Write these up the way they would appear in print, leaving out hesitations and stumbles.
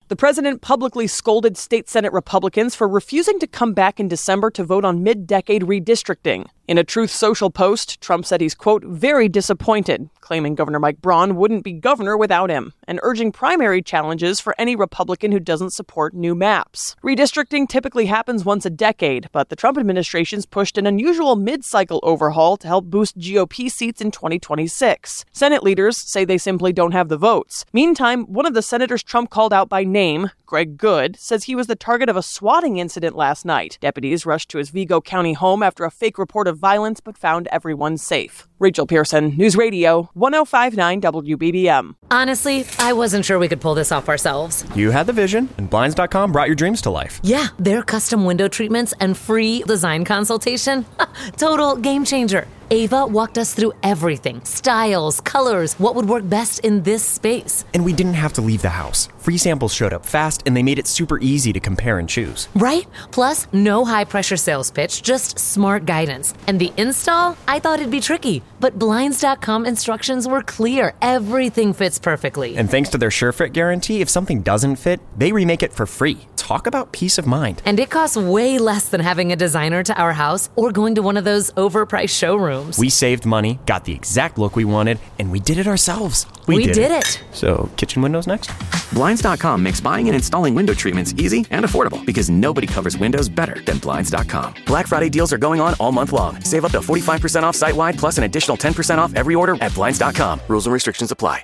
The president publicly scolded state Senate Republicans for refusing to come back in December to vote on mid-decade redistricting. In a Truth Social post, Trump said he's, quote, very disappointed, claiming Governor Mike Braun wouldn't be governor without him, and urging primary challenges for any Republican who doesn't support new maps. Redistricting typically happens once a decade, but the Trump administration's pushed an unusual mid-cycle overhaul to help boost GOP seats in 2026. Senate leaders say they simply don't have the votes. Meantime, one of the senators Trump called out by name, Greg Good, says he was the target of a swatting incident last night. Deputies rushed to his Vigo County home after a fake report of violence, but found everyone safe. Rachel Pearson, News Radio, 105.9 WBBM. Honestly, I wasn't sure we could pull this off ourselves. You had the vision, and Blinds.com brought your dreams to life. Yeah, their custom window treatments and free design consultation. Total game changer. Ava walked us through everything. Styles, colors, what would work best in this space. And we didn't have to leave the house. Free samples showed up fast, and they made it super easy to compare and choose. Right? Plus, no high-pressure sales pitch, just smart guidance. And the install? I thought it'd be tricky. But Blinds.com instructions were clear. Everything fits perfectly. And thanks to their SureFit guarantee, if something doesn't fit, they remake it for free. Talk about peace of mind. And it costs way less than having a designer to our house or going to one of those overpriced showrooms. We saved money, got the exact look we wanted, and we did it ourselves. We did it. So, kitchen windows next? Blinds.com makes buying and installing window treatments easy and affordable because nobody covers windows better than Blinds.com. Black Friday deals are going on all month long. Save up to 45% off site-wide plus an additional 10% off every order at Blinds.com. Rules and restrictions apply.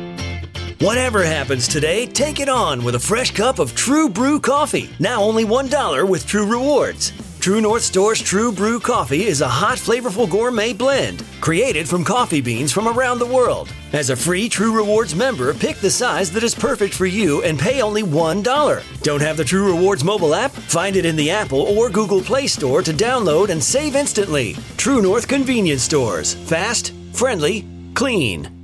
Whatever happens today, take it on with a fresh cup of True Brew coffee. Now only $1 with True Rewards. True North Store's True Brew coffee is a hot, flavorful gourmet blend created from coffee beans from around the world. As a free True Rewards member, pick the size that is perfect for you and pay only $1. Don't have the True Rewards mobile app? Find it in the Apple or Google Play Store to download and save instantly. True North Convenience Stores. Fast, friendly, clean.